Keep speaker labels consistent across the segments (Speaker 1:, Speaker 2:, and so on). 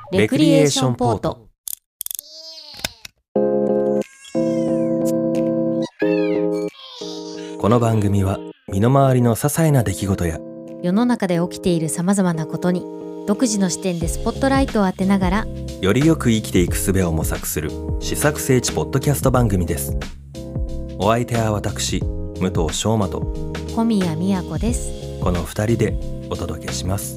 Speaker 1: レクリエーションポート。
Speaker 2: この番組は身の回りの些細な出来事や
Speaker 1: 世の中で起きているさまざまなことに独自の視点でスポットライトを当てながら
Speaker 2: よりよく生きていく術を模索する試作聖地ポッドキャスト番組です。お相手は私武藤翔馬と
Speaker 1: 小宮宮子です。
Speaker 2: この2人でお届けします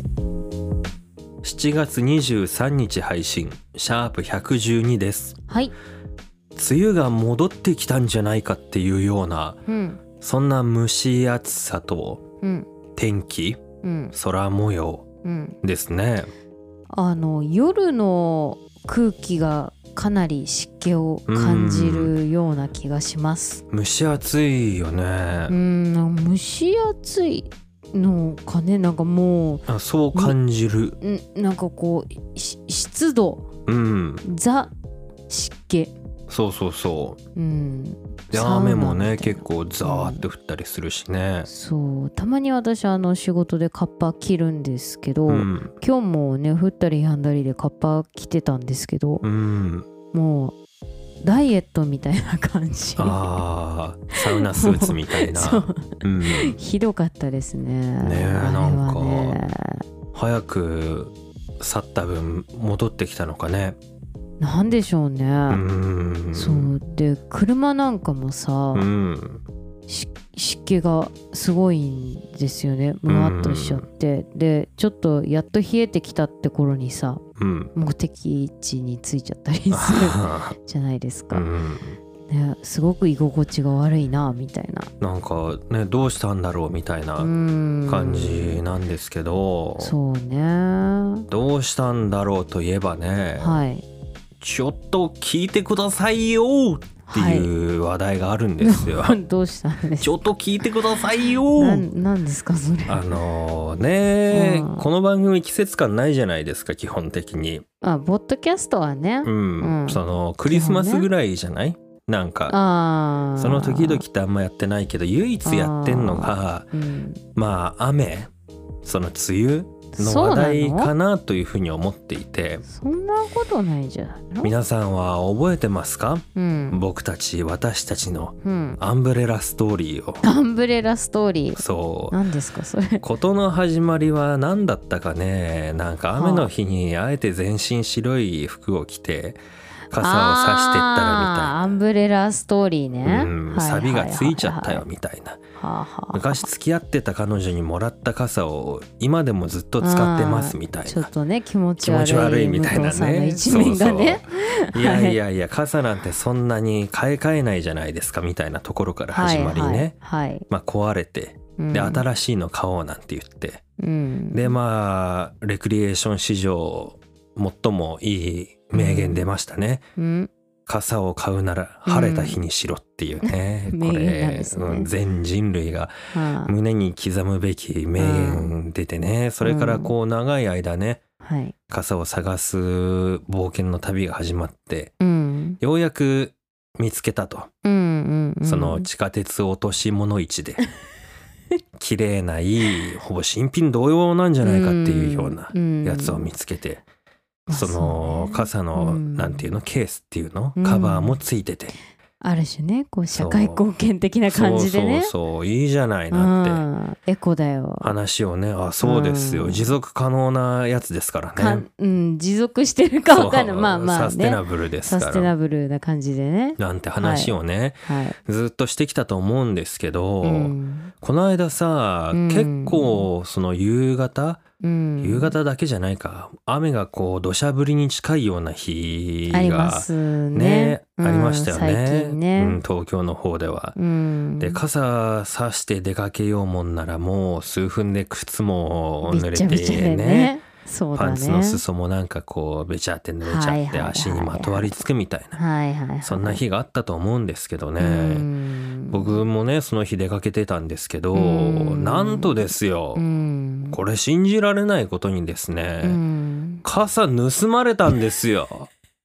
Speaker 2: 。7月23日配信シャープ112です。
Speaker 1: はい。
Speaker 2: 梅雨が戻ってきたんじゃないかっていうような、そんな蒸し暑さと、天気、空模様ですね。
Speaker 1: 夜の空気がかなり湿気を感じるような気がします。
Speaker 2: 蒸し暑いよね。
Speaker 1: 蒸し暑いのかね。なんかもう
Speaker 2: そう感じる。
Speaker 1: なんかこう湿度、ザ湿気。
Speaker 2: そうそうそう。で雨もね結構ザーって降ったりするしね。
Speaker 1: そうたまに私仕事でカッパ着るんですけど、今日もね降ったり止んだりでカッパ着てたんですけど、もうダイエットみたいな感じ。
Speaker 2: サウナスーツみたいな。
Speaker 1: ひどかったですね。
Speaker 2: なんか早く去った分戻ってきたのかね。
Speaker 1: なんでしょうね。そうで車なんかもさ、湿気がすごいんですよね。むわっとしちゃって、でちょっとやっと冷えてきたって頃にさ、目的地に着いちゃったりするじゃないですか。ね、すごく居心地が悪いなみたいな。なん
Speaker 2: かねどうしたんだろうみたいな感じなんですけど。
Speaker 1: そうね。
Speaker 2: どうしたんだろうといえばね。ちょっと聞いてくださいよっていう話題があるんですよ。
Speaker 1: どうしたんですか。
Speaker 2: ちょっと聞いてくださいよ。
Speaker 1: 何ですかそれ。
Speaker 2: この番組季節感ないじゃないですか基本的に。
Speaker 1: ポッドキャストはね。
Speaker 2: そのクリスマスぐらいじゃない？なんかその時々ってあんまやってないけど唯一やってんのが雨、その梅雨の話題かなというふうに思っていて。
Speaker 1: そんなことないじゃないの。
Speaker 2: 皆さんは覚えてますか？私たちのアンブレラストーリーを。
Speaker 1: アンブレラストーリー。
Speaker 2: そう。
Speaker 1: 何ですかそれ。
Speaker 2: 事の始まりは何だったかね。なんか雨の日にあえて全身白い服を着て傘を差してったらみたいな。
Speaker 1: アンブレラストーリーね。
Speaker 2: サビがついちゃったよみたいな。昔付き合ってた彼女にもらった傘を今でもずっと使ってますみたいな。
Speaker 1: ちょっとね気持ち悪い
Speaker 2: みたいなね。
Speaker 1: 一面がね。
Speaker 2: いや傘なんてそんなに買い替えないじゃないですかみたいなところから始まりね。壊れてで新しいの買おうなんて言って、でレクリエーション史上最もいい名言出ましたね。傘を買うなら晴れた日にしろっていうね。これ全人類が胸に刻むべき名言出てね。それからこう長い間ね、傘を探す冒険の旅が始まって、ようやく見つけたと。その地下鉄落とし物市で綺麗ないいほぼ新品同様なんじゃないかっていうようなやつを見つけて、その傘のなんていうのケースっていうのカバーもついてて、
Speaker 1: ある種ねこう社会貢献的な感じでね。
Speaker 2: そういいじゃないなって
Speaker 1: エコだよ
Speaker 2: 話をね。そうですよ、持続可能なやつですからね。
Speaker 1: 持続してるか分かんない。
Speaker 2: サステナブルですから。
Speaker 1: サステナブルな感じでね
Speaker 2: なんて話をね、ずっとしてきたと思うんですけど、この間さ、結構その夕方だけじゃないか、雨がこう土砂降りに近いような日が
Speaker 1: ありますね。
Speaker 2: ありましたよね。
Speaker 1: 最近ね、
Speaker 2: 東京の方では。で傘さして出かけようもんならもう数分で靴も濡れて
Speaker 1: びっちゃびちゃでね。そうだね、
Speaker 2: パンツの裾もなんかこうべちゃって濡れちゃって足にまとわりつくみたいな、そんな日があったと思うんですけどね。僕もねその日出かけてたんですけど、なんとですよ、これ信じられないことにですね、傘盗まれたんですよ。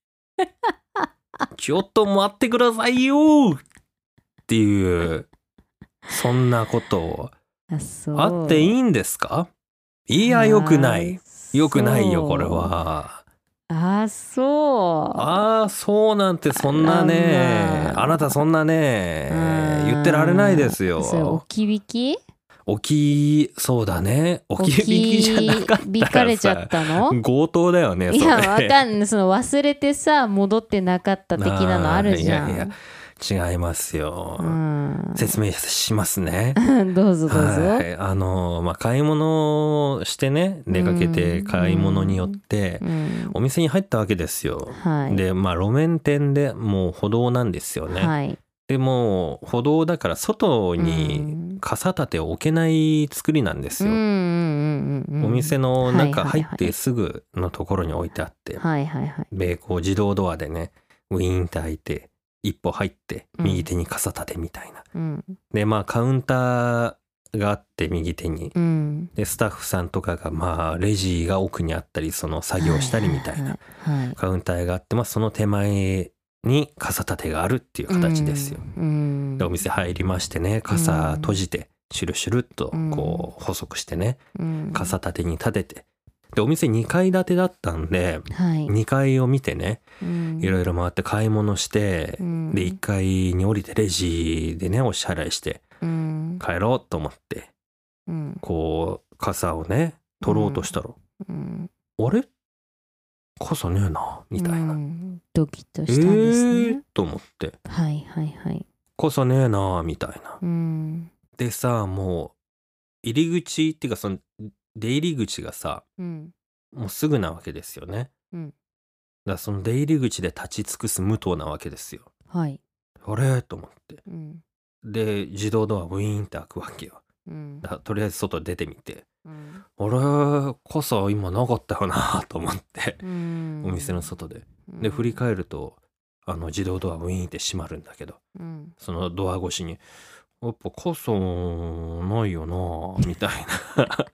Speaker 2: ちょっと待ってくださいよっていう、そんなことあっていいんですか？いや、よくないよこれは。 そうなんてそんなね、あなたそんなね言ってられないですよ。
Speaker 1: それ置き引き？
Speaker 2: そうだね。置き引きじゃなかったらさ、
Speaker 1: 引かれちゃったの？
Speaker 2: 強盗だよね。
Speaker 1: いや、わかんない。その忘れてさ、戻ってなかった的なのあるじゃん。
Speaker 2: いや違いますよ。説明しますね。
Speaker 1: どうぞどうぞ。
Speaker 2: はい、買い物してね、出かけて買い物によって、お店に入ったわけですよ。はい、で、路面店でもう歩道なんですよね。はい、でも歩道だから外に傘立てを置けない作りなんですよ。お店の中入ってすぐのところに置いてあって、でこう自動ドアでねウィーンって開いて一歩入って右手に傘立てみたいな。でカウンターがあって右手に、でスタッフさんとかがレジが奥にあったりその作業したりみたいなカウンターがあって、その手前に傘立てがあるっていう形ですよ。でお店入りましてね、傘閉じてシュルシュルっとこう細くしてね、傘立てに立てて、でお店2階建てだったんで、2階を見てね、いろいろ回って買い物して、で1階に降りてレジでねお支払いして帰ろうと思って、こう傘をね取ろうとしたら、あれ傘ねえなみたいな、
Speaker 1: ドキッとしたんですね。
Speaker 2: と思って、
Speaker 1: 傘
Speaker 2: ねえなみたいな、でさ、もう入り口っていうかその出入り口がさ、もうすぐなわけですよね。だからその出入り口で立ち尽くす無党なわけですよ。あれと思って、で自動ドアウィーンって開くわけよ。だからとりあえず外出てみて、あれ傘今なかったよなと思って、お店の外で振り返ると自動ドアウィーンって閉まるんだけど、そのドア越しにやっぱ傘ないよなみたいな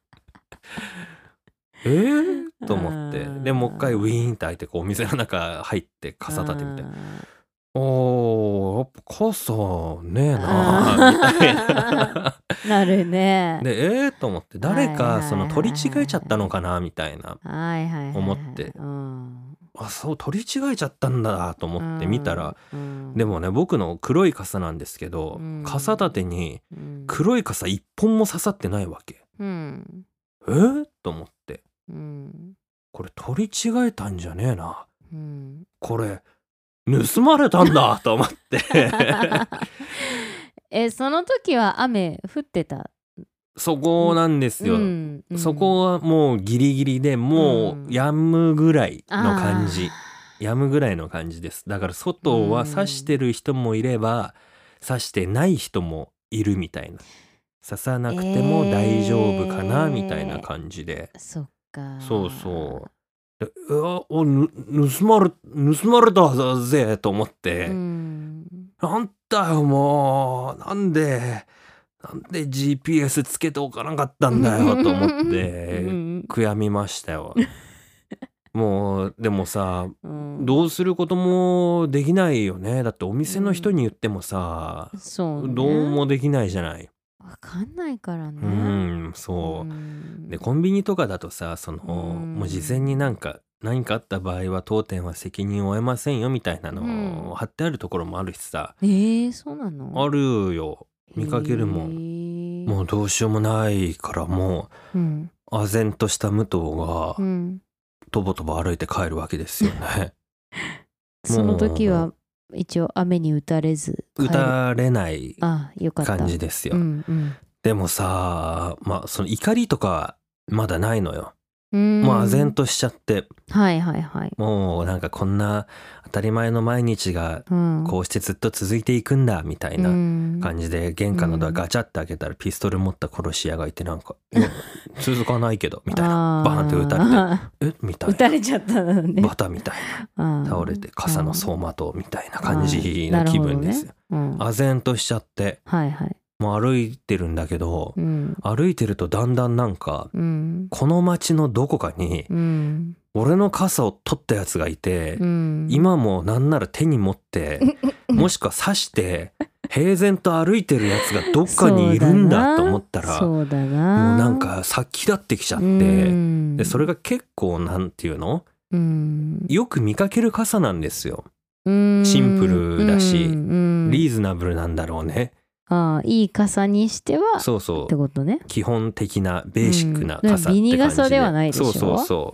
Speaker 2: と思って、でもう一回ウィーンって開いてこうお店の中入って傘立てみたいな、やっぱ傘ねえなみたいな
Speaker 1: なるね。
Speaker 2: でと思って、誰かその取り違えちゃったのかなみたいな思って、そう取り違えちゃったんだと思って見たら、でもね僕の黒い傘なんですけど、傘立てに黒い傘一本も刺さってないわけ。と思って、これ取り違えたんじゃねえな、これ盗まれたんだと思って
Speaker 1: その時は雨降ってた？
Speaker 2: そこなんですよ、そこはもうギリギリでもう止むぐらいの感じ、止むぐらいの感じです。だから外は差してる人もいれば差してない人もいるみたいな、刺さなくても大丈夫かなみたいな感じで、
Speaker 1: そっか、
Speaker 2: そう盗まれたぜと思って、なんだよもうなんで GPS つけておかなかったんだよと思って悔やみましたよ。もうでもさ、どうすることもできないよね。だってお店の人に言ってもさ、どうもできないじゃない。
Speaker 1: わかんないからね。
Speaker 2: そうでコンビニとかだとさ、もう事前に何かあった場合は当店は責任を負えませんよみたいなのを貼ってあるところもあるしさ。
Speaker 1: そうなの？
Speaker 2: あるよ、見かけるもん。もうどうしようもないからもう、唖然とした武藤がとぼとぼ歩いて帰るわけですよね。
Speaker 1: その時は一応雨に打たれず
Speaker 2: 打たれない感じですよ。でもさ、その怒りとかまだないのよ。もう唖然としちゃって、もうなんかこんな当たり前の毎日がこうしてずっと続いていくんだみたいな感じで、玄関のドアガチャって開けたらピストル持った殺し屋がいて、なんか続かないけどみたいな、バーンって撃たれてみたいな、
Speaker 1: 撃たれちゃったのね、
Speaker 2: バタみたいな、倒れて傘の走馬灯みたいな感じの気分ですよ。唖然としちゃって、もう歩いてるんだけど、歩いてるとだんだんなんか、この街のどこかに、俺の傘を取ったやつがいて、今もなんなら手に持ってもしくは刺して平然と歩いてるやつがどっかにいるんだと思ったら、もうなんか殺気立ってきちゃって、でそれが結構なんていうの、 よく見かける傘なんですよ。シンプルだし、リーズナブルなんだろうね。
Speaker 1: いい傘にしては
Speaker 2: そうそう
Speaker 1: ってことね。
Speaker 2: 基本的なベーシックな傘って感じで、
Speaker 1: ビニ傘ではないでしょ。
Speaker 2: そう、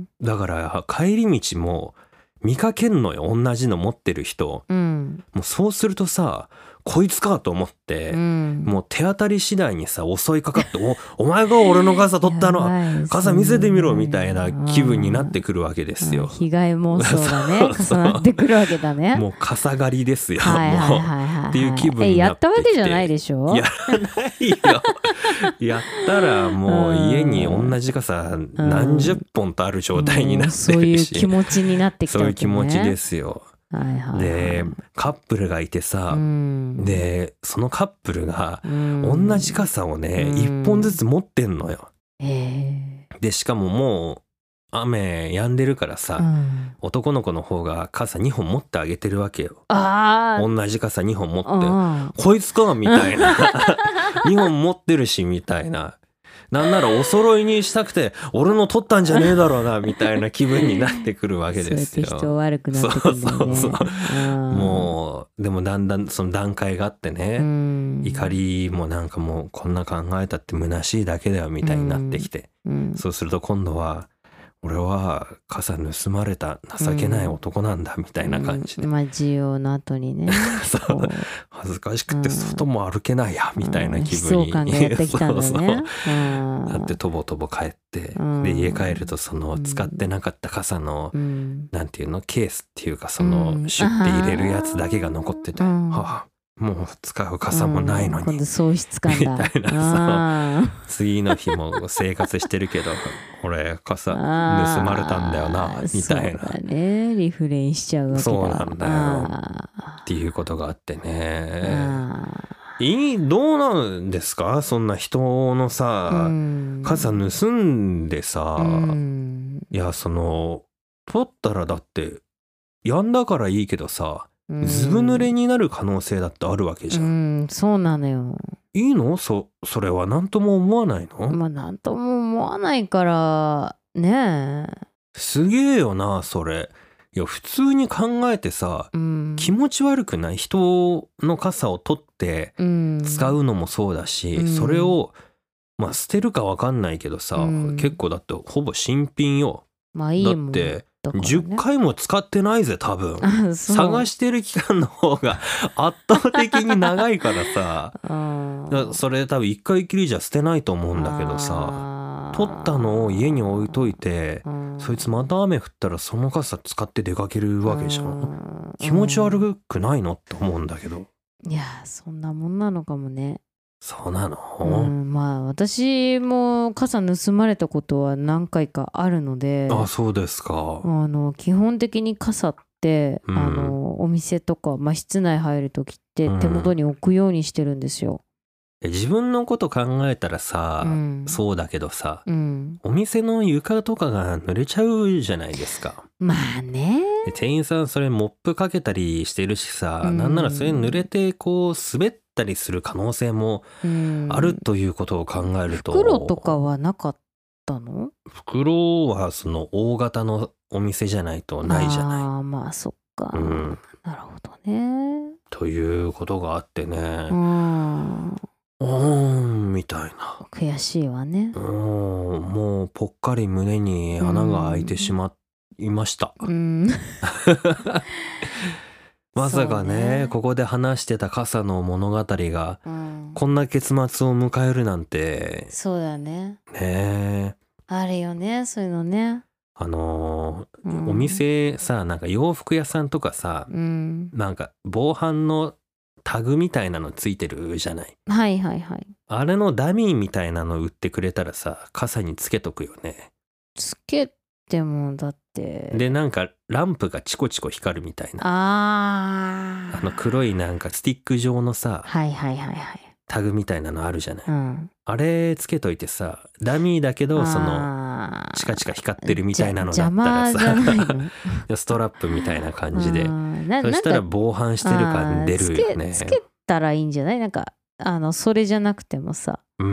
Speaker 2: だから帰り道も見かけんのよ、同じの持ってる人、もうそうするとさ、こいつかと思って、もう手当たり次第にさ襲いかかってお前が俺の傘取ったの、傘見せてみろみたいな気分になってくるわけですよ。
Speaker 1: 被害妄想がね重なってくるわけだね。
Speaker 2: もう傘狩りですよ、もうっていう気分になってきて。
Speaker 1: やったわけじゃないでしょ。
Speaker 2: やらないよ。やったらもう家に同じ傘何十本とある状態になってるし、
Speaker 1: そういう気持ちになってきたわけね。
Speaker 2: そういう気持ちですよ。でカップルがいてさ、でそのカップルが同じ傘をね1本ずつ持ってんのよ。でしかももう雨止んでるからさ、男の子の方が傘2本持ってあげてるわけよ。同じ傘2本持ってこいつかみたいな2本持ってるしみたいな、なんならお揃いにしたくて俺の取ったんじゃねえだろうなみたいな気分になってくるわけですよ。
Speaker 1: そうやって人悪くなってくるんだよね。
Speaker 2: そうもうでもだんだんその段階があってね、怒りもなんかもうこんな考えたって虚しいだけだよみたいになってきて、そうすると今度は俺は傘盗まれた情けない男なんだみたいな感じで、
Speaker 1: 需要の後にね
Speaker 2: そう恥ずかしくて外も歩けないやみたいな気分に、
Speaker 1: 悲壮感がやってきたんだね。
Speaker 2: だってとぼとぼ帰って、で家帰るとその使ってなかった傘の、なんていうのケースっていうかそのシュッて入れるやつだけが残ってて、もう使う傘もないのに、
Speaker 1: 今度喪失感だ
Speaker 2: みたいなさ、次の日も生活してるけど俺傘盗まれたんだよなみたいな。
Speaker 1: そうだね、リフレインしちゃうわけだ。
Speaker 2: そうなんだよっていうことがあってね。どうなんですか、そんな人のさ、傘盗んでさ、いやその取ったらだってやんだからいいけどさ、ずぶ濡れになる可能性だってあるわけじゃん。
Speaker 1: そうなのよ。
Speaker 2: いいの？それは何とも思わないの？
Speaker 1: 何とも思わないからね。
Speaker 2: すげえよなそれ。いや普通に考えてさ、気持ち悪くない？人の傘を取って使うのもそうだし、それを捨てるか分かんないけどさ、結構だってほぼ新品よ。だって10回も使ってないぜ多分。探してる期間の方が圧倒的に長いからさそれ多分1回きりじゃ捨てないと思うんだけどさ、取ったのを家に置いといて、そいつまた雨降ったらその傘使って出かけるわけじゃん。気持ち悪くないのって思うんだけど。
Speaker 1: いやそんなもんなのかもね。
Speaker 2: そうなの？
Speaker 1: 私も傘盗まれたことは何回かあるので。
Speaker 2: そうですか。
Speaker 1: 基本的に傘って、お店とか、室内入る時って手元に置くようにしてるんですよ。
Speaker 2: 自分のこと考えたらさ、そうだけどさ、お店の床とかが濡れちゃうじゃないですか。
Speaker 1: ね。
Speaker 2: 店員さんそれモップかけたりしてるしさ、なんならそれ濡れてこう滑ったりする可能性もあるということを考えると。
Speaker 1: 袋とかはなかったの？
Speaker 2: 袋はその大型のお店じゃないとないじゃない。
Speaker 1: そっか、なるほどね。
Speaker 2: ということがあってね、みたいな。
Speaker 1: 悔しいわね。
Speaker 2: もうぽっかり胸に穴が開いてしまいました。まさかね、ここで話してた傘の物語がこんな結末を迎えるなんて。
Speaker 1: そうだね。
Speaker 2: ね、
Speaker 1: あるよねそういうのね。
Speaker 2: お店さ、なんか洋服屋さんとかさ、なんか防犯のタグみたいなのついてるじゃない。あれのダミーみたいなの売ってくれたらさ、傘につけとくよね。
Speaker 1: つけてもだって
Speaker 2: でなんかランプがチコチコ光るみたいな、黒いなんかスティック状のさ、タグみたいなのあるじゃない、あれつけといてさ、ダミーだけどそのチカチカ光ってるみたいなのだったらさストラップみたいな感じで、そしたら防犯してる感出るよね。
Speaker 1: つけたらいいんじゃない？なんかそれじゃなくてもさ、
Speaker 2: うん、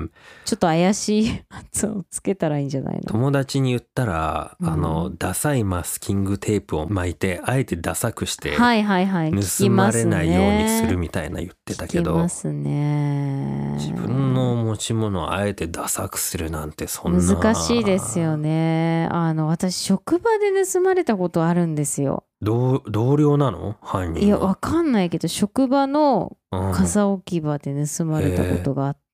Speaker 1: ちょっと怪しいやつをつけたらいいんじゃないの？
Speaker 2: 友達に言ったら、ダサいマスキングテープを巻いてあえてダサくして盗まれないようにするみたいな言ってたけど、
Speaker 1: ますね、
Speaker 2: 自分の持ち物をあえてダサくするなんてそんな
Speaker 1: 難しいですよね。私職場で盗まれたことあるんですよ。
Speaker 2: 同僚なの？犯人は。
Speaker 1: いやわかんないけど職場の傘置き場で盗まれたことがあって、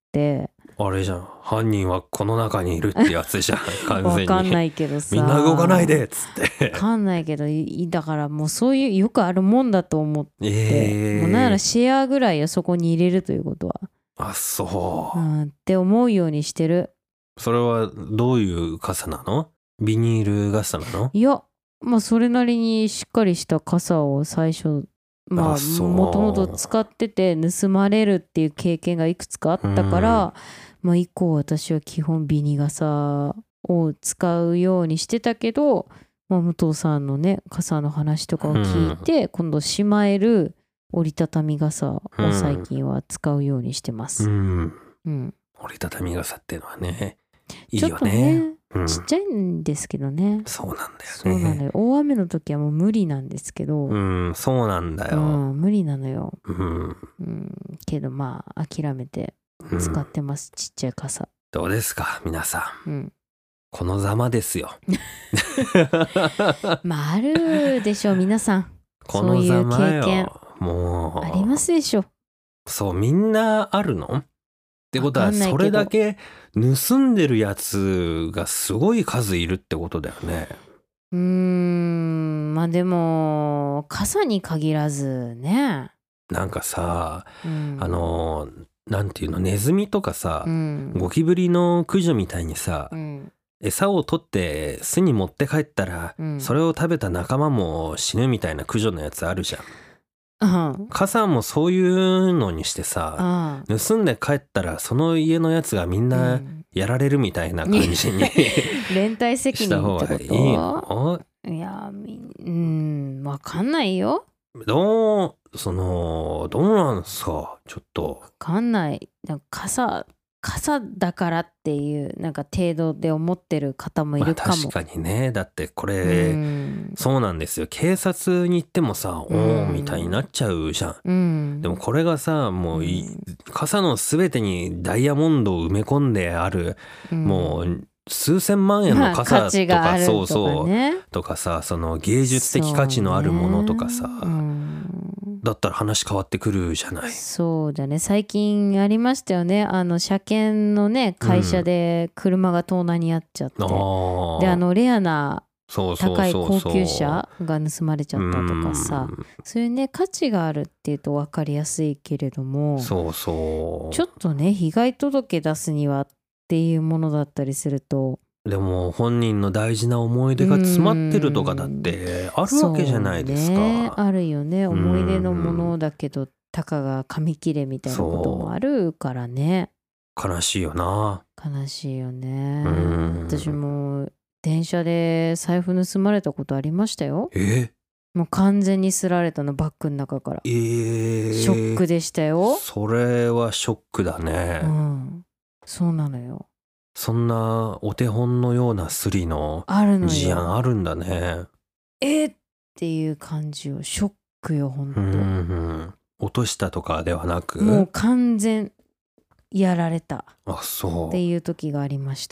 Speaker 2: あれじゃん、犯人はこの中にいるってやつじゃん。完全に
Speaker 1: わかんないけどさ、
Speaker 2: みんな動かないでっつって
Speaker 1: わかんないけどだからもうそういうよくあるもんだと思って、もうなんならシェアぐらいよ、そこに入れるということは。
Speaker 2: あ、そう、
Speaker 1: って思うようにしてる。
Speaker 2: それはどういう傘なの？ビニール傘なの？
Speaker 1: いや、まあそれなりにしっかりした傘を最初もともと使ってて盗まれるっていう経験がいくつかあったから、以降私は基本ビニ傘を使うようにしてたけど、武藤さんのね傘の話とかを聞いて、今度しまえる折りたたみ傘を最近は使うようにしてます。折
Speaker 2: りたたみ傘っていうのはね、いいよね。
Speaker 1: ちっちゃいんですけどね。
Speaker 2: そうなんだよね。
Speaker 1: そうなのよ。大雨の時はもう無理なんですけど。
Speaker 2: そうなんだよ。
Speaker 1: 無理なのよ。けど諦めて使ってます、ちっちゃい傘。
Speaker 2: どうですか皆さん。このざまですよ。
Speaker 1: あるでしょ皆さん。
Speaker 2: このざまよ。
Speaker 1: そういう経験
Speaker 2: もう
Speaker 1: ありますでしょ。
Speaker 2: そうみんなあるの？ってことはそれだけ盗んでるやつがすごい数いるってことだよね。
Speaker 1: でも傘に限らずね。
Speaker 2: なんかさ、なんていうの、ネズミとかさ、ゴキブリの駆除みたいにさ、餌を取って巣に持って帰ったら、それを食べた仲間も死ぬみたいな駆除のやつあるじゃん。傘もそういうのにしてさ、盗んで帰ったらその家のやつがみんなやられるみたいな感じに
Speaker 1: 連帯責任ってこと？
Speaker 2: した方がいいの？
Speaker 1: いやわかんないよ。
Speaker 2: どうなんすか、ちょっと。
Speaker 1: わかんない。傘だからっていう程度で思ってる方もいるかも。
Speaker 2: 確かにね。だってこれそうなんですよ。警察に行ってもさ、おーみたいになっちゃうじゃん。でもこれがさ、もう傘のすべてにダイヤモンドを埋め込んである、もう数千万円の傘とか、とかさ、その芸術的価値のあるものとかさ、だったら話変わってくるじゃない。
Speaker 1: そうだね。最近ありましたよね。車検のね会社で車が盗難に遭っちゃって、でレアな高い高級車が盗まれちゃったとかさ、そういうね価値があるっていうと分かりやすいけれども、ちょっとね被害届出すにはっていうものだったりすると、
Speaker 2: でも本人の大事な思い出が詰まってるとかだってあるわけじゃないですか。
Speaker 1: ね、あるよね。思い出のものだけどたかが紙切れみたいなこともあるからね。
Speaker 2: 悲しいよな。
Speaker 1: 悲しいよね。私も電車で財布盗まれたことありましたよ。もう完全にすられたの、バッグの中から。ショックでしたよ。
Speaker 2: それはショックだね。
Speaker 1: そうなのよ。
Speaker 2: そんなお手本のようなスリの事案あるんだね。
Speaker 1: っていう感じよ。ショックよほん
Speaker 2: と。落としたとかではなく、
Speaker 1: もう完全やられた。
Speaker 2: そう
Speaker 1: っていう時がありました。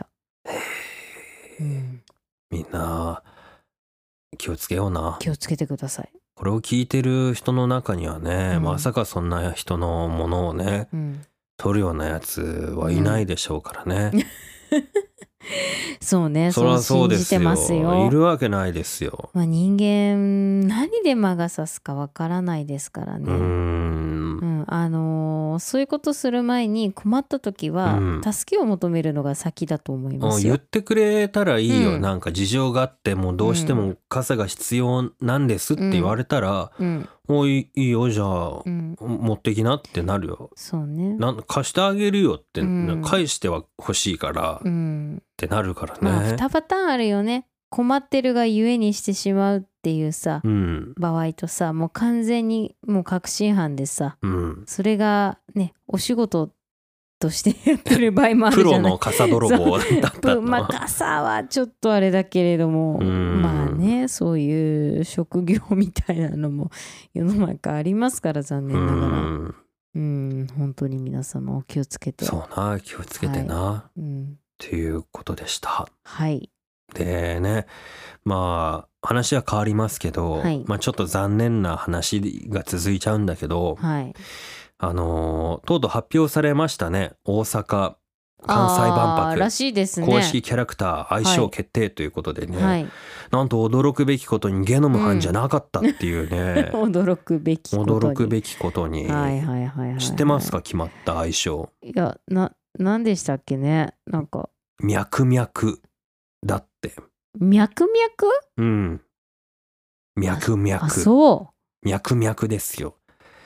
Speaker 2: みんな気をつけような。
Speaker 1: 気をつけてください。
Speaker 2: これを聞いてる人の中にはね、まさかそんな人のものをね、取るようなやつはいないでしょうからね。
Speaker 1: そうね、そう信じてますよ。
Speaker 2: いるわけないですよ。
Speaker 1: 人間何で魔が差すかわからないですからね。そういうことする前に困った時は助けを求めるのが先だと思いますよ。
Speaker 2: 言ってくれたらいいよ。なんか事情があってもどうしても傘が必要なんですって言われたら、もういいよじゃあ、持ってきなってなるよ。
Speaker 1: そうね。
Speaker 2: 貸してあげるよって、返しては欲しいから、ってなるからね。
Speaker 1: 2パターンあるよね。困ってるがゆえにしてしまうっていうさ、場合とさ、もう完全にもう確信犯でさ、それがねお仕事としてやってる場合もあるじゃない。
Speaker 2: プロの傘泥棒だったの。
Speaker 1: まあ傘はちょっとあれだけれども、まあね、そういう職業みたいなのも世の中ありますから、残念ながら。本当に皆様お気をつけて。
Speaker 2: そうな、気をつけてな、っていうことでした。
Speaker 1: はい。
Speaker 2: でね、まあ話は変わりますけど、まあちょっと残念な話が続いちゃうんだけど、とうとう発表されましたね。大阪・関西万博
Speaker 1: らしいですね。
Speaker 2: 公式キャラクター愛称決定ということでね、なんと驚くべきことにゲノム班じゃなかったっていうね、
Speaker 1: 驚くべき
Speaker 2: ことに、知ってますか、決まった愛称。
Speaker 1: いや、何でしたっけね。なんか
Speaker 2: 脈々だって。
Speaker 1: 脈
Speaker 2: 々？脈々。
Speaker 1: そう。
Speaker 2: 脈々ですよ。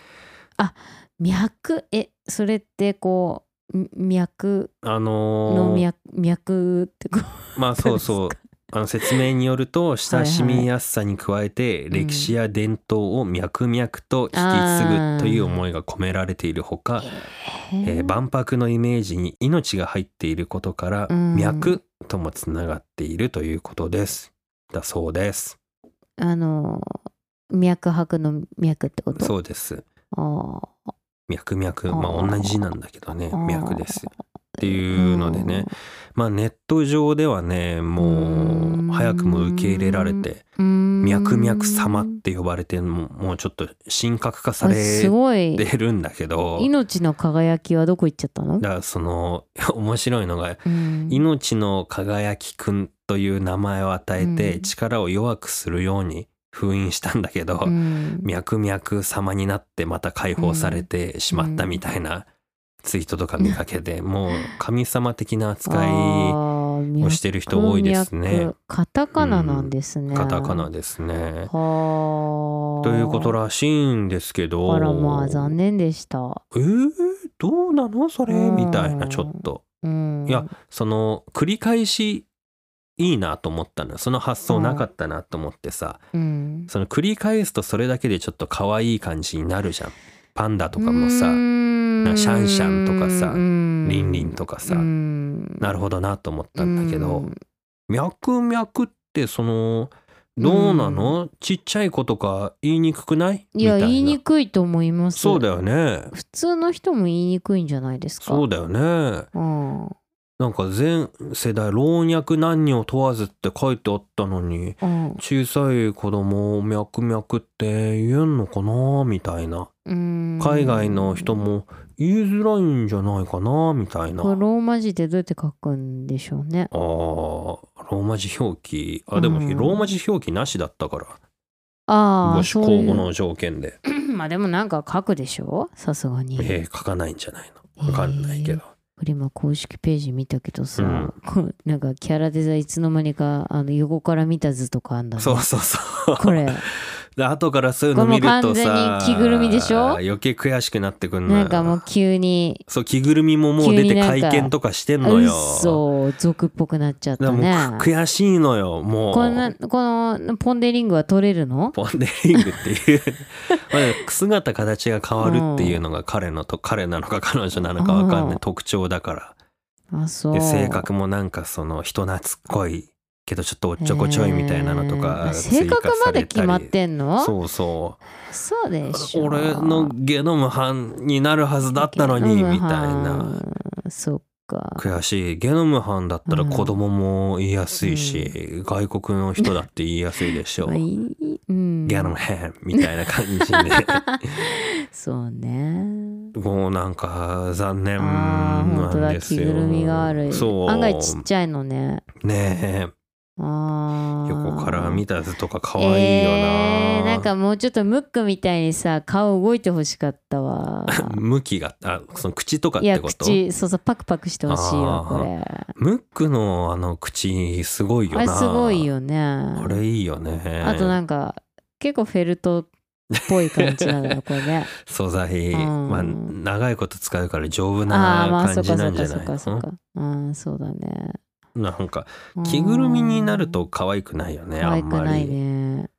Speaker 1: 脈、それってこう脈の脈ってこう、
Speaker 2: まあそうそう、説明によると、親しみやすさに加えて歴史や伝統を脈々と引き継ぐという思いが込められているほか、万博のイメージに命が入っていることから、脈ともつながっているということですだそうです。
Speaker 1: 脈拍の脈ってこと？
Speaker 2: そうです。脈々、まあ同じ字なんだけどね、脈ですっていうのでね、まあネット上ではね、もう早くも受け入れられて、脈々様って呼ばれて、もうちょっと神格化されてるんだけど、
Speaker 1: 命の輝きはどこ行っちゃったの？
Speaker 2: だから面白いのが、命の輝きくんという名前を与えて力を弱くするように封印したんだけど、脈々様になってまた解放されてしまったみたいなツイートとか見かけて、もう神様的な扱いをしてる人多いですね。
Speaker 1: カタカナなんですね。
Speaker 2: カタカナですね。ということらしいんですけど、
Speaker 1: あら、まあ残念でした。
Speaker 2: どうなのそれみたいな、ちょっと。いや、繰り返しいいなと思ったの。その発想なかったなと思ってさ、繰り返すとそれだけでちょっと可愛い感じになるじゃん。パンダとかもさ、シャンシャンとかさ、リンリンとかさ、なるほどなと思ったんだけど、脈々ってどうなの？ちっちゃい子とか言いにくくない？
Speaker 1: いや、言いにくいと思います。
Speaker 2: そうだよね。
Speaker 1: 普通の人も言いにくいんじゃないですか。
Speaker 2: そうだよね。なんか全世代老若男女問わずって書いてあったのに、小さい子供脈々って言えんのかなみたいな。海外の人も言いづらいんじゃないかなみたいな。
Speaker 1: これローマ字でどうやって書くんでしょうね。
Speaker 2: ローマ字表記。でもローマ字表記なしだったから。母子交互の条件で。
Speaker 1: まあでもなんか書くでしょ、さすがに。
Speaker 2: 書かないんじゃないの？わかんないけど。
Speaker 1: これ今公式ページ見たけどさ、なんかキャラデザいつの間にか横から見た図とかあんだね。
Speaker 2: そうそうそう。
Speaker 1: これ。
Speaker 2: で後からそういうの見るとさ、
Speaker 1: 完全に着ぐるみでしょ？
Speaker 2: 余計悔しくなってくんのよ。
Speaker 1: なんかもう急に。
Speaker 2: そう、着ぐるみももう出て会見とかしてんのよ。
Speaker 1: そう、族っぽくなっちゃったね。
Speaker 2: もう悔しいのよ、もう。
Speaker 1: このポンデリングは取れるの？
Speaker 2: ポンデリングっていう姿形が変わるっていうのが彼なのか彼女なのか分かんない特徴だから。
Speaker 1: そう。
Speaker 2: で性格もなんか人懐っこいけどちょっとおっちょこちょいみたいなのとか
Speaker 1: 性格まで決まってんの？
Speaker 2: そうそう。
Speaker 1: そうでしょ。
Speaker 2: 俺のゲノム班になるはずだったのにみたいな。
Speaker 1: そっか。
Speaker 2: 悔しい。ゲノム班だったら子供も言いやすいし、外国の人だって言いやすいでしょ。ゲノム班みたいな感じで。
Speaker 1: そうね。
Speaker 2: もうなんか残念なんですよ。
Speaker 1: 着ぐるみがある。
Speaker 2: そう。
Speaker 1: 案外ちっちゃいのね。
Speaker 2: ねえ。横から見た図とか可愛いよな。
Speaker 1: なんかもうちょっとムックみたいにさ、顔動いてほしかったわ。
Speaker 2: 向きがその口とかってこと？
Speaker 1: いや、口、そうパクパクしてほしいわこれ。
Speaker 2: ムックの口すごいよな。
Speaker 1: あれすごいよね。
Speaker 2: あれいいよね。
Speaker 1: あとなんか結構フェルトっぽい感じなんだこれね。
Speaker 2: 素材、まあ長いこと使うから丈夫な感じなんじゃない？
Speaker 1: そうだね。
Speaker 2: なんか着ぐるみになると可愛くないよね。
Speaker 1: 可愛くないね。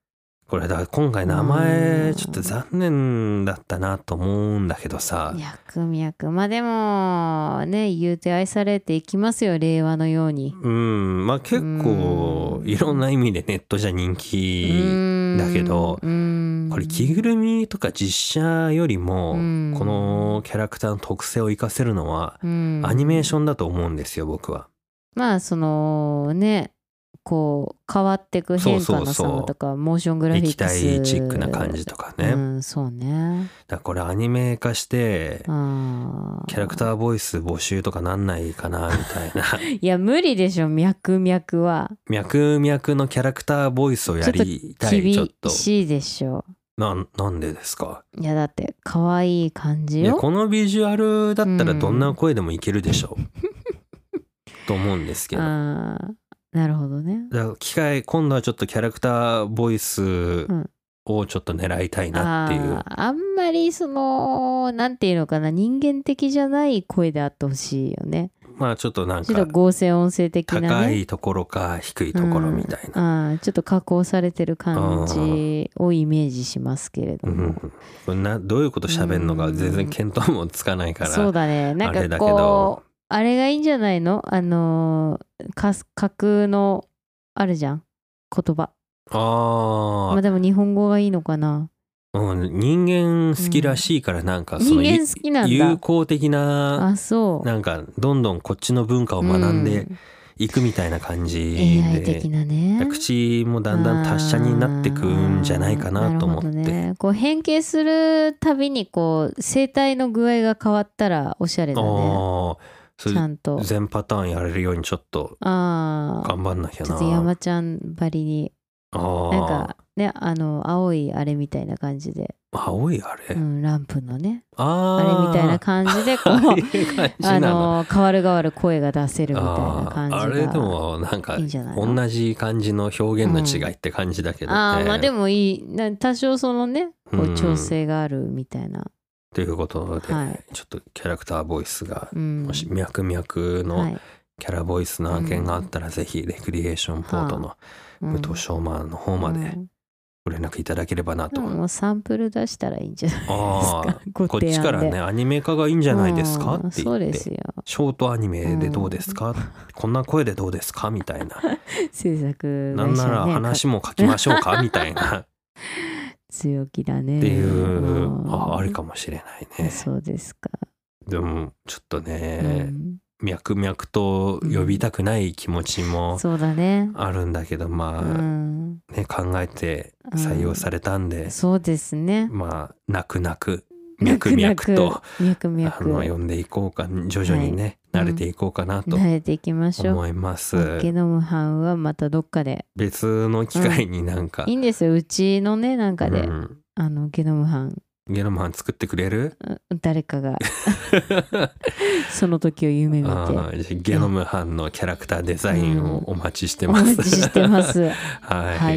Speaker 2: これだ、今回名前ちょっと残念だったなと思うんだけどさ。
Speaker 1: 脈々。まあでもね、言うて愛されていきますよ、令和のように。
Speaker 2: まあ結構いろんな意味でネットじゃ人気だけど、これ着ぐるみとか実写よりもこのキャラクターの特性を生かせるのはアニメーションだと思うんですよ、僕は。
Speaker 1: まあそのね、こう変わってく変化の様とか、モーショングラフィックス、
Speaker 2: 液体チックな感じとかね。
Speaker 1: そうね。
Speaker 2: だからこれアニメ化してキャラクターボイス募集とかなんないかなみたいな。
Speaker 1: いや無理でしょ、脈々は。
Speaker 2: 脈々のキャラクターボイスをやりたい。ちょっと厳
Speaker 1: しいでしょ。
Speaker 2: なんでですか？
Speaker 1: いやだって可愛い感じよ。
Speaker 2: このビジュアルだったらどんな声でもいけるでしょと思うんですけど。
Speaker 1: なるほどね。
Speaker 2: だから今度はちょっとキャラクターボイスをちょっと狙いたいなっていう。
Speaker 1: あんまりそのなんていうのかな、人間的じゃない声であってほしいよね。
Speaker 2: まあちょっとなんか
Speaker 1: ちょっと合成音声的なね、
Speaker 2: 高いところか低いところみたいな、
Speaker 1: ちょっと加工されてる感じをイメージしますけれども、
Speaker 2: どういうこと喋るのか全然見当もつかないから。
Speaker 1: そうだね。なんかこうあれがいいんじゃないの？架空のあるじゃん、言葉。まあでも日本語がいいのかな。
Speaker 2: 人間好きらしいから、なんかその
Speaker 1: 人間好きなんだ。
Speaker 2: 友好的な、
Speaker 1: なん
Speaker 2: かどんどんこっちの文化を学んでいくみたいな感じで、
Speaker 1: AI 的なね、
Speaker 2: 口もだんだん達者になってくんじゃないかなと思って。ね、
Speaker 1: こう変形するたびにこう声帯の具合が変わったらおしゃれだね。ちゃんと
Speaker 2: 全パターンやれるようにちょっと頑張んなきゃな。
Speaker 1: ちょっと山ちゃんばりになんかね、青いあれみたいな感じで。
Speaker 2: 青いあれ、
Speaker 1: ランプのね、あれみたいな感じでこう変わる変わる声が出せるみたいな感じが。
Speaker 2: あれでもなんか同じ感じの表現の違いって感じだけどね。
Speaker 1: まあでもいい、多少そのねこう調整があるみたいな。
Speaker 2: ということで、ちょっとキャラクターボイスが、もし脈々のキャラボイスの案件があったら、ぜひレクリエーションポートの武藤昌磨の方までご連絡いただければなと。
Speaker 1: もうサンプル出したらいいんじゃないですか。
Speaker 2: こっちからね、アニメ化がいいんじゃないですかって言って、
Speaker 1: そうですよ。
Speaker 2: ショートアニメでどうですか、こんな声でどうですかみたいな。
Speaker 1: 制作
Speaker 2: なんなら話も書きましょうかみたいな。
Speaker 1: 強気だね
Speaker 2: っていうありかもしれないね。
Speaker 1: そうですか。
Speaker 2: でもちょっとね、脈々と呼びたくない気持ちもあるんだけど、まあね、考えて採用されたんで、
Speaker 1: そうですね。
Speaker 2: まあ泣く泣く脈々と呼んでいこうか、徐々にね慣れていこうかなと
Speaker 1: 慣れていきましょう
Speaker 2: 思います。
Speaker 1: ゲノム班はまたどっかで
Speaker 2: 別の機会になんか、
Speaker 1: いいんですよ、うちのねなんかで、ゲノム班
Speaker 2: 作ってくれる？
Speaker 1: 誰かがその時を夢見て。
Speaker 2: ゲノム班のキャラクターデザインをお待ちしてます。
Speaker 1: お待ちしてます。
Speaker 2: はい。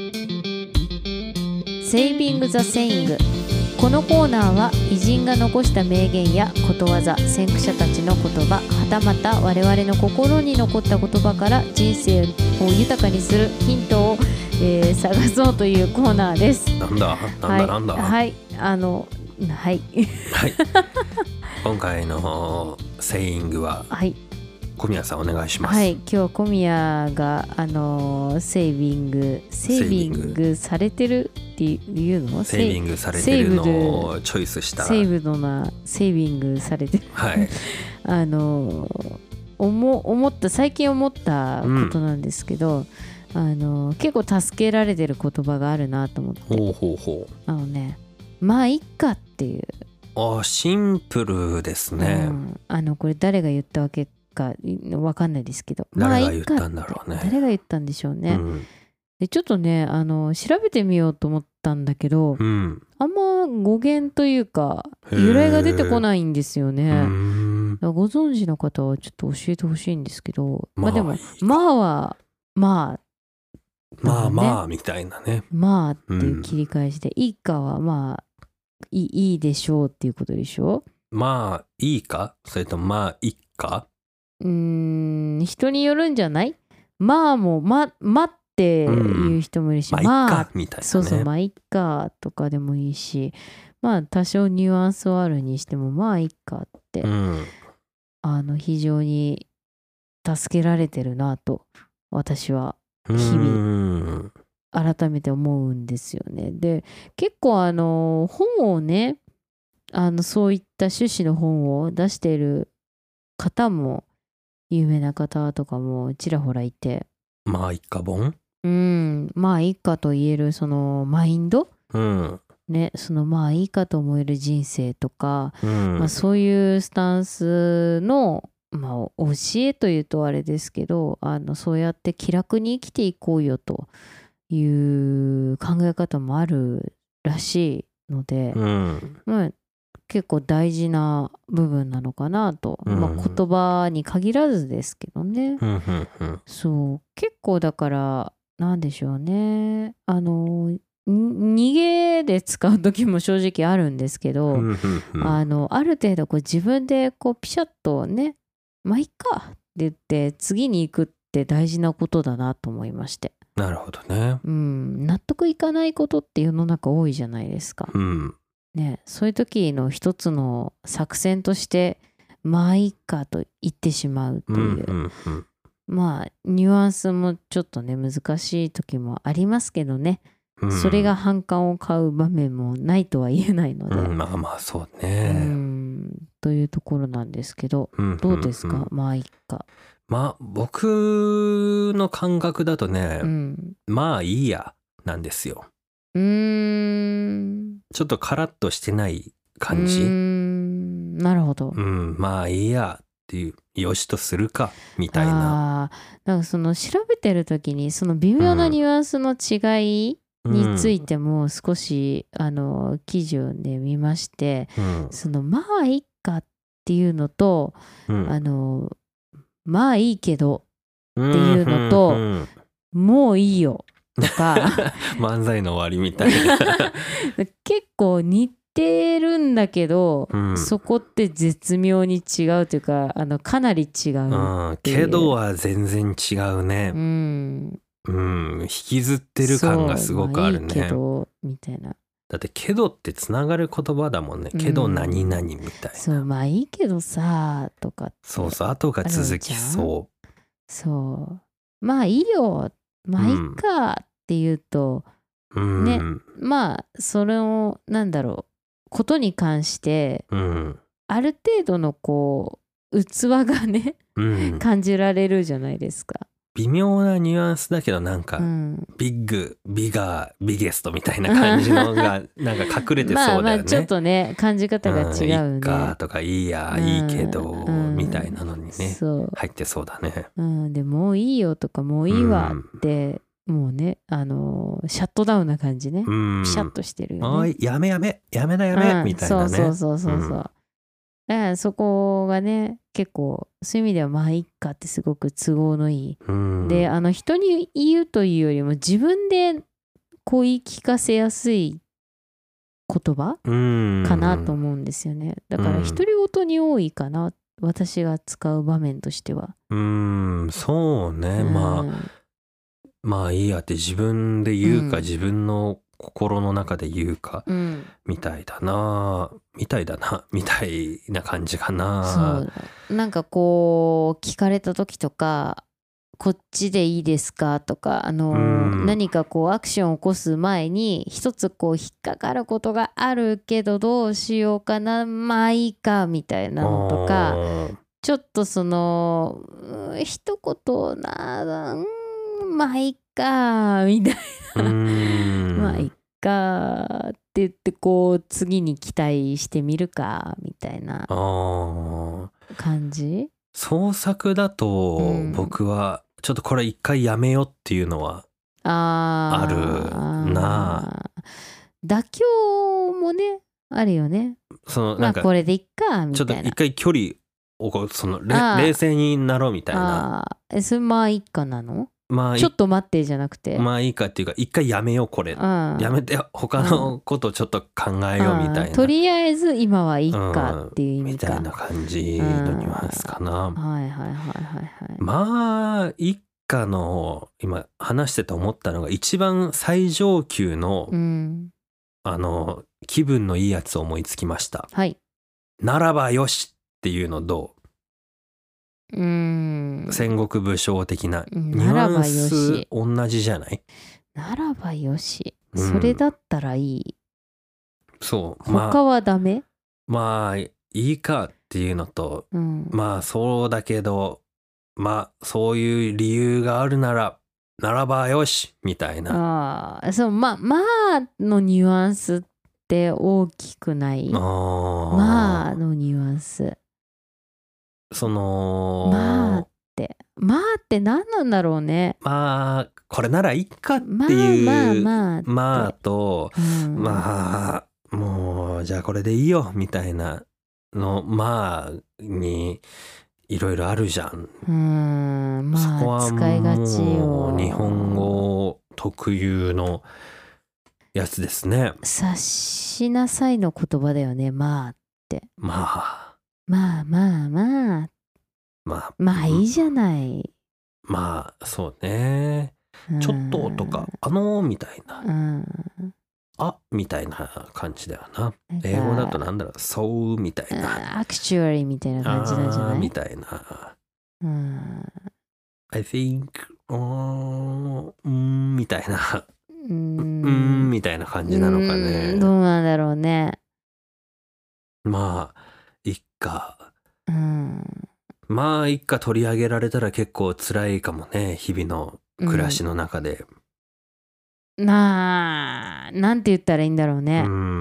Speaker 1: セイビング・ザ・セイング。このコーナーは偉人が残した名言やことわざ、先駆者たちの言葉、はたまた我々の心に残った言葉から人生を豊かにするヒントを、探そうというコーナーです。
Speaker 2: なんだ
Speaker 1: はい、
Speaker 2: 今回のセイングは、小宮さんお願いします。
Speaker 1: はい、今日は小宮がセービングされてるっていうの？
Speaker 2: セービングされてるのをチョイスしたら、
Speaker 1: セーブドなセービングされてる。
Speaker 2: はい。
Speaker 1: 最近思ったことなんですけど、結構助けられてる言葉があるなと思って。まあいっかっていう。
Speaker 2: シンプルですね。
Speaker 1: これ誰が言ったわけか分かんないですけど、
Speaker 2: 誰が言ったんだろうね。
Speaker 1: 誰が言ったんでしょうね。でちょっとね調べてみようと思ったんだけど、あんま語源というか由来が出てこないんですよね。ご存知の方はちょっと教えてほしいんですけど、でもま
Speaker 2: あみたいなね。
Speaker 1: まあっていう切り返しで、いいかはまあいいでしょうっていうことでしょ。
Speaker 2: まあいいか、それとまあいいか。
Speaker 1: 人によるんじゃない？まあもまっっていう人もいるし、
Speaker 2: まあいっかみたいなね。
Speaker 1: そうそう、まあいっかとかでもいいし、まあ多少ニュアンスはあるにしてもまあいっかって、非常に助けられてるなと私は日々改めて思うんですよね。で結構本をね、そういった趣旨の本を出している方も有名な方とかもちらほらいて、
Speaker 2: まあ一家本、
Speaker 1: まあいいかと言えるそのマインド、ね、そのまあいいかと思える人生とか、まあ、そういうスタンスの、まあ、教えというとあれですけど、そうやって気楽に生きていこうよという考え方もあるらしいので、まあ、結構大事な部分なのかなと、まあ、言葉に限らずですけどね、そう結構だからなんでしょうね、逃げで使う時も正直あるんですけど、ある程度こう自分でこうピシャッとね、まあいっかって言って次に行くって大事なことだなと思いまして。
Speaker 2: なるほどね。
Speaker 1: 納得いかないことって世の中多いじゃないですか。ね、そういう時の一つの作戦としてまあいいかと言ってしまうという、まあニュアンスもちょっとね難しい時もありますけどね、それが反感を買う場面もないとは言えないので、
Speaker 2: まあまあそうね、
Speaker 1: というところなんですけど、どうですか、まあいいか。
Speaker 2: まあ僕の感覚だとね、まあいいやなんですよ。ちょっとカラッとしてない感じ。
Speaker 1: なるほど。
Speaker 2: まあいいやっていう、よしとするかみたいな。
Speaker 1: なんかその調べてる時にその微妙なニュアンスの違いについても少し、記事をね見まして、そのまあいいかっていうのと、まあいいけどっていうのと、もういいよとか
Speaker 2: 漫才の終わりみたいな
Speaker 1: 結構似てるんだけど、そこって絶妙に違うというかかなり違う
Speaker 2: けどは全然違うね。引きずってる感がすごくあるね。
Speaker 1: まあいいけどみたいな。
Speaker 2: だってけどってつながる言葉だもんね。けど何々みたいな。
Speaker 1: そうまあいいけどさとかって。
Speaker 2: そうそう、後が続きそう。
Speaker 1: そうまあいいよまあいいかって言うと、ね、まあそれをなんだろうことに関して、ある程度のこう器がね、感じられるじゃないですか。
Speaker 2: 微妙なニュアンスだけどなんか、ビッグビガービゲストみたいな感じのがなんか隠れてそうだよね。
Speaker 1: まあちょっとね感じ方が違うね。
Speaker 2: いいかとかいいや、いいけど、みたいなのにね入ってそうだね。
Speaker 1: でもういいよとかもういいわって、もうねシャットダウンな感じね、ピシャッとしてるよね。
Speaker 2: やめみたいなね。
Speaker 1: そうだからそこがね結構そういう意味ではまあいいかってすごく都合のいい、で人に言うというよりも自分でこう言い聞かせやすい言葉かなと思うんですよね。だから独り言に多いかな、私が使う場面としては。
Speaker 2: そうね、まあいいやって自分で言うか、自分の心の中で言うか、みたいな感じかな。
Speaker 1: そうなんかこう聞かれた時とかこっちでいいですかとか何かこうアクションを起こす前に一つこう引っかかることがあるけどどうしようかなまあいいかみたいなのとか、ちょっとその一言まあいいかみたいなまあいいかって言ってこう次に期待してみるかみたいな感じ。
Speaker 2: 創作だと僕はちょっとこれ一回やめようっていうのはあるな。
Speaker 1: 妥協もねあるよね。なんかこれでいっかみたいな。
Speaker 2: ちょっと一回距離を冷静になろうみたいな。
Speaker 1: それまあいいかなの？
Speaker 2: ち
Speaker 1: ょっと待ってじゃなくて
Speaker 2: まあいいかっていうか一回やめようこれ、やめて他のことをちょっと考えようみたいな、
Speaker 1: とりあえず今はいいかっていう意味か、
Speaker 2: みたいな感じのニュアンスかな。
Speaker 1: はい。
Speaker 2: まあいっ家の今話してて思ったのが一番最上級の、気分のいいやつを思いつきました。
Speaker 1: はい。
Speaker 2: ならばよしっていうのどう？戦国武将的なニュアンス同じじゃない？
Speaker 1: ならばよし。それだったらいい。
Speaker 2: そう。
Speaker 1: 他はダメ？
Speaker 2: まあいいかっていうのと、まあそうだけど、まあそういう理由があるならばよしみたいな。
Speaker 1: そう、まあのニュアンスって大きくない？まあのニュアンス。まあって何なんだろうね。
Speaker 2: まあこれならいいかっていうまあと、まあもうじゃあこれでいいよみたいなのまあにいろいろあるじゃん。
Speaker 1: まあそこは使いがちよ。
Speaker 2: 日本語特有のやつですね。
Speaker 1: 察しなさいの言葉だよね。まあって。まあいいじゃない。
Speaker 2: まあそうね。ちょっととかみたいな。みたいな感じだよな。英語だとなんだろう、そうみたいな。
Speaker 1: actually みたいな感じなんじゃない？
Speaker 2: みたいな。I think みたいな。みたいな感じなのかね。
Speaker 1: どうなんだろうね。
Speaker 2: まあ一家。まあ一家取り上げられたら結構辛いかもね、日々の暮らしの中で。
Speaker 1: なんて言ったらいいんだろうね。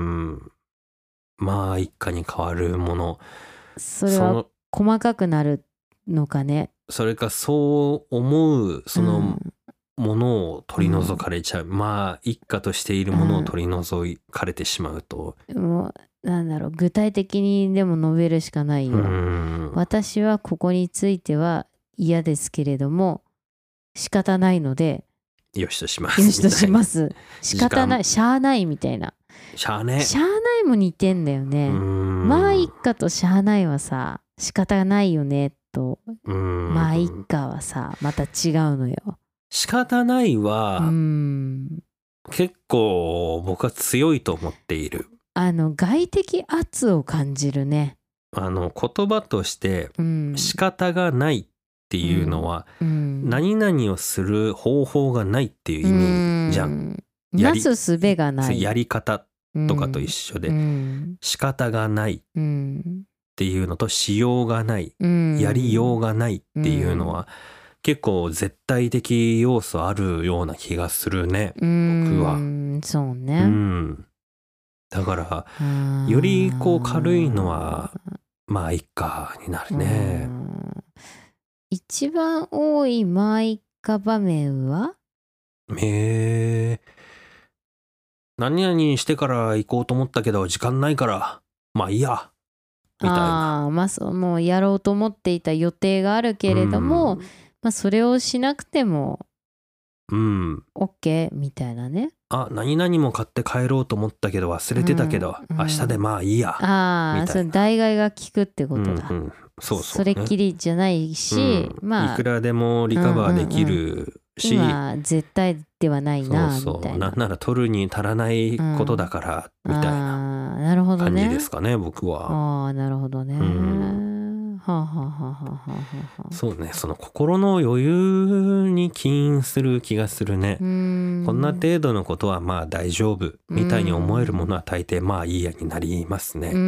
Speaker 2: まあ一家に変わるもの。
Speaker 1: それは細かくなるのかね。
Speaker 2: それかそう思うそのものを取り除かれちゃう。まあ一家としているものを取り除かれてしまうと。
Speaker 1: もうなんだろう、具体的にでも述べるしかないよ。私はここについては嫌ですけれども仕方ないので
Speaker 2: よしとします。
Speaker 1: よしとします。仕方ない、しゃあないみたいな。
Speaker 2: しゃあね。
Speaker 1: しゃあないも似てんだよね。まあ一家としゃあないはさ、仕方ないよねと。まあ一家はさ、また違うのよ。
Speaker 2: 仕方ないは結構僕は強いと思っている。
Speaker 1: 外的圧を感じるね。
Speaker 2: 言葉として仕方がないっていうのは、何々をする方法がないっていう意味じゃん。
Speaker 1: なすすべがない。
Speaker 2: やり方とかと一緒で、仕方がないっていうのとしようがない、やりようがないっていうのは、結構絶対的要素あるような気がするね、僕は。
Speaker 1: そうね。
Speaker 2: だからよりこう軽いのはまあ一家になるね。
Speaker 1: 一番多いまあ一家場面は？
Speaker 2: 何々してから行こうと思ったけど時間ないからまあいいやみたいな。
Speaker 1: まあもうやろうと思っていた予定があるけれども、まあそれをしなくてもOK みたいなね。
Speaker 2: 何々も買って帰ろうと思ったけど忘れてたけど、明日でまあいいやみたいな。
Speaker 1: その代替が効くってことだ。
Speaker 2: そう、
Speaker 1: それっきりじゃないし、まあ
Speaker 2: いくらでもリカバーできるし、
Speaker 1: 今絶対ではないなみたいな。
Speaker 2: なんなら取るに足らないことだからみたいな感じですかね、僕は。
Speaker 1: なるほどね。
Speaker 2: そうね、その心の余裕に起因する気がするね。こんな程度のことはまあ大丈夫みたいに思えるものは大抵まあいいやになりますね。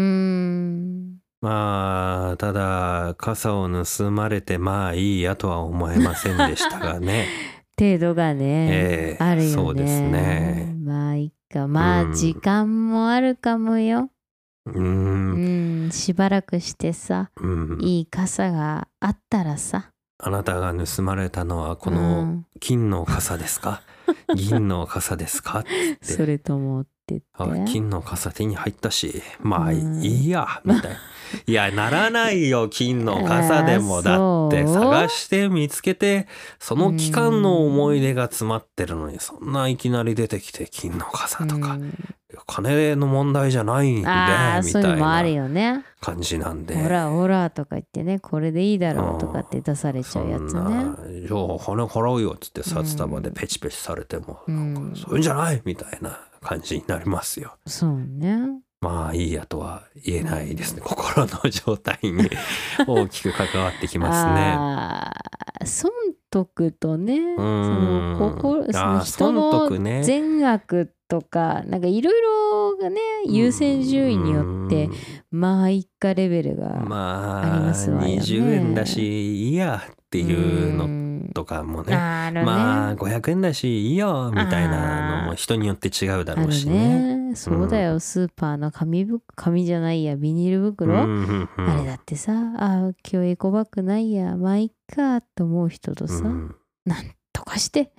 Speaker 2: まあただ傘を盗まれてまあいいやとは思えませんでしたがね。
Speaker 1: 程度がね、あるよね。
Speaker 2: そうですね。
Speaker 1: まあいいか、まあ時間もあるかもよ。しばらくしてさ、いい傘があったらさ。
Speaker 2: あなたが盗まれたのはこの金の傘ですか？銀の傘ですか？って
Speaker 1: それともって言って。
Speaker 2: 金の傘手に入ったしまあいいやみたいな。いやならないよ、金の傘でも。だって探して見つけてその期間の思い出が詰まってるのに、そんないきなり出てきて金の傘とか金の問題じゃないんでみたい
Speaker 1: そういうのもあるよね。
Speaker 2: な感じなんで、
Speaker 1: ほらほらとか言ってね、これでいいだろうとかって出されちゃうやつね。
Speaker 2: じゃあ金払うよっつって札束でペチペチされても、そういうんじゃないみたいな感じになりますよ。
Speaker 1: そうね。
Speaker 2: まあいいやとは言えないですね。心の状態に大きく関わってきますね。
Speaker 1: 損得とね、その人の善悪とか、なんかいろいろがね、優先順位によってまあ一家レベルがありますわよね。
Speaker 2: 20円だしいいやっていうのとかもね、まあ500円だしいいよみたいなのも人によって違うだろうしね。
Speaker 1: そうだよ、スーパーの紙じゃないや、ビニール袋、あれだってさ、今日エコバッグないや、まあいっかと思う人とさ、なんとかして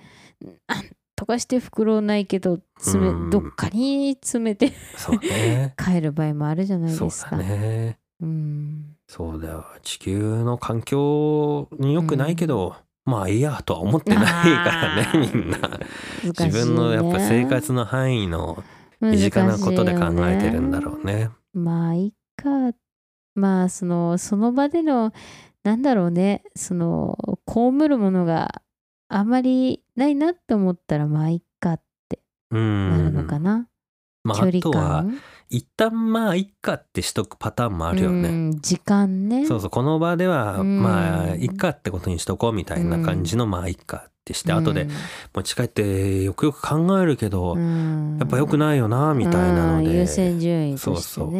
Speaker 1: 袋ないけどどっかに詰めて帰る場合もあるじゃないですか。
Speaker 2: そうだね。そうだよ、地球の環境に良くないけど、まあいいやとは思ってないからね、みんな。自分のやっぱ生活の範囲の身近なことで考えてるんだろうね。
Speaker 1: まあいいか。まあその場でのなんだろうね、被るものがあまりないなって思ったらまあいいかってなるのかな。
Speaker 2: まあ、あとは一旦まあいっかってしとくパターンもあるよね。
Speaker 1: 時間ね。
Speaker 2: そうそう、この場ではまあいっかってことにしとこうみたいな感じのまあいっかってして、後で持ち帰ってよくよく考えるけど、やっぱ良くないよなみたいなので、
Speaker 1: 優先順位としてね。
Speaker 2: そうそう、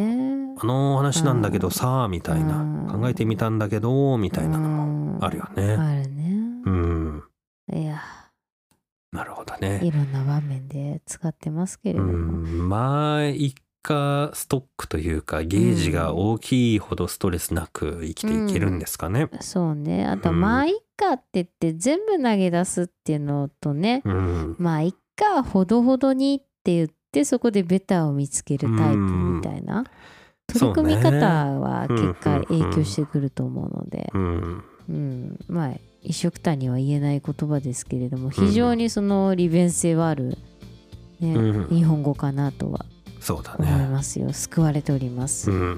Speaker 2: 話なんだけどさみたいな、考えてみたんだけどみたいなのもあるよね。
Speaker 1: あるね。いや、
Speaker 2: なるほどね。
Speaker 1: いろんな場面で使ってますけれども、
Speaker 2: まあ一家ストックというか、ゲージが大きいほどストレスなく生きていけるんですかね。
Speaker 1: そうね。あとまあいっかって言って全部投げ出すっていうのとね、まあいっかほどほどにって言ってそこでベターを見つけるタイプみたいな取り組み方は結果影響してくると思うので、まあ一緒くたには言えない言葉ですけれども、非常にその利便性はある、ね、日本語かなとは思いますよ。救われております。はい、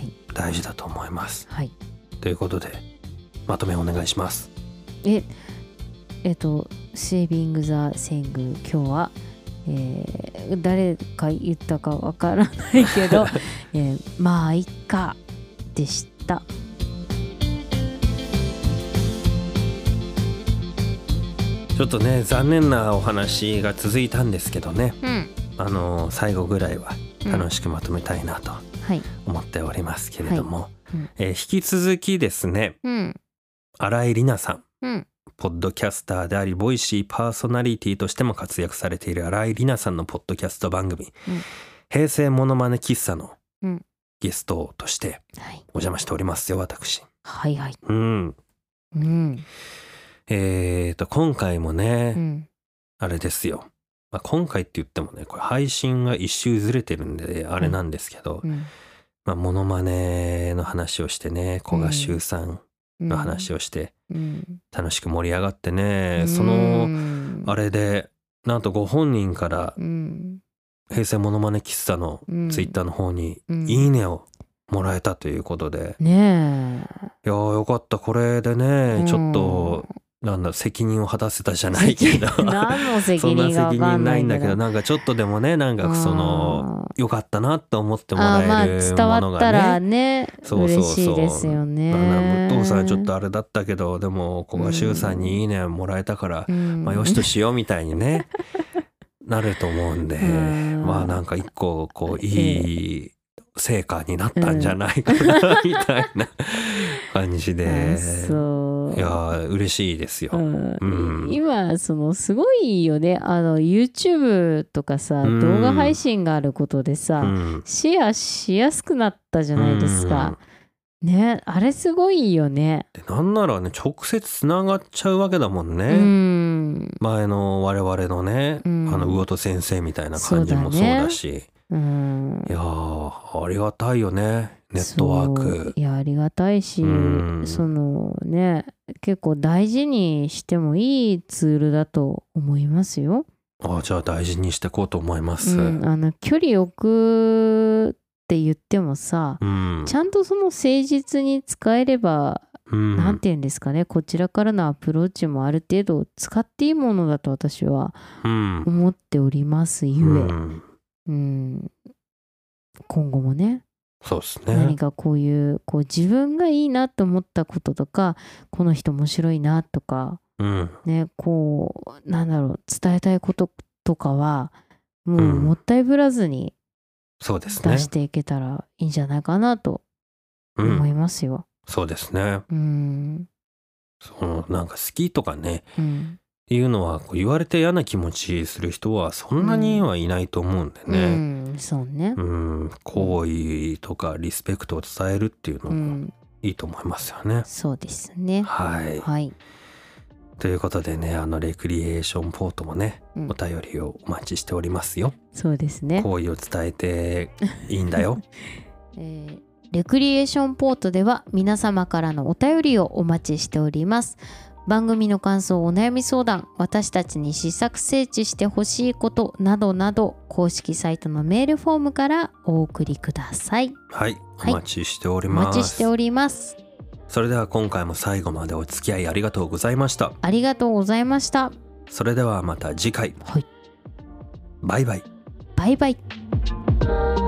Speaker 2: 大事だと思います。
Speaker 1: はい、
Speaker 2: ということでまとめお願いします。
Speaker 1: セービング・ザ・セイング、今日は、誰か言ったかわからないけど、まあいっかでした。
Speaker 2: ちょっとね残念なお話が続いたんですけどね、最後ぐらいは楽しくまとめたいなと思っておりますけれども、引き続きですね、新井里奈さん、ポッドキャスターでありボイシーパーソナリティとしても活躍されている新井里奈さんのポッドキャスト番組、平成モノマネ喫茶のゲストとしてお邪魔しておりますよ、私。
Speaker 1: はいはい。
Speaker 2: 今回もね、あれですよ、今回って言ってもね、これ配信が一周ずれてるんであれなんですけど、モノマネの話をしてね、古賀修さんの話をして、楽しく盛り上がってね、そのあれでなんとご本人から平成モノマネ喫茶のツイッターの方にいいねをもらえたということで、いやよかった。これでね、ちょっと責任を果たせたじゃないけど
Speaker 1: 何の責任が分かんないんだけど、
Speaker 2: なんかちょっとでもね、なんかよかったなと思ってもらえるものがね、
Speaker 1: 伝わったらね、嬉しいですよね。
Speaker 2: 武藤さんちょっとあれだったけど、でも古賀修さんにいいねもらえたから、よしとしようみたいにねなると思うんで、なんか一個こういい成果になったんじゃないかなみたいな感じで、いや嬉しいですよ。
Speaker 1: 今すごいよね、YouTube とかさ、動画配信があることでさ、シェアしやすくなったじゃないですか。ね、あれすごいよね。
Speaker 2: でなんならね、直接つながっちゃうわけだもんね。前の我々のね、魚戸先生みたいな感じもそうだし、いやありがたいよね、ネットワーク。
Speaker 1: いやありがたいし、ね、結構大事にしてもいいツールだと思いますよ。
Speaker 2: じゃあ大事にしていこうと思います。
Speaker 1: 距離置くって言ってもさ、ちゃんとその誠実に使えれば、なんて言うんですかね、こちらからのアプローチもある程度使っていいものだと私は思っておりますゆえ、今後もね、
Speaker 2: そうですね、
Speaker 1: 何かこう自分がいいなと思ったこととか、この人面白いなとか、ね、伝えたいこととかはもうもったいぶらずに出していけたらいいんじゃないかなと思いますよ。
Speaker 2: そうですね。なんか好きとかね、いうのは言われて嫌な気持ちする人はそんなにはいないと思うんでね。
Speaker 1: そうね。
Speaker 2: 好意とかリスペクトを伝えるっていうのもいいと思いますよね。
Speaker 1: そうですね。
Speaker 2: はい。ということでね、レクリエーションポートもね、お便りをお待ちしておりますよ。
Speaker 1: そうですね。
Speaker 2: 好意を伝えていいんだよ。
Speaker 1: レクリエーションポートでは皆様からのお便りをお待ちしております。番組の感想、お悩み相談、私たちに試作整地してほしいことなどなど、公式サイトのメールフォームからお送りください。
Speaker 2: はい、お待ちしております。
Speaker 1: お待ちしております。
Speaker 2: それでは今回も最後までお付き合いありがとうございました。
Speaker 1: ありがとうございました。
Speaker 2: それではまた次回。バイバイ。
Speaker 1: バイバイ。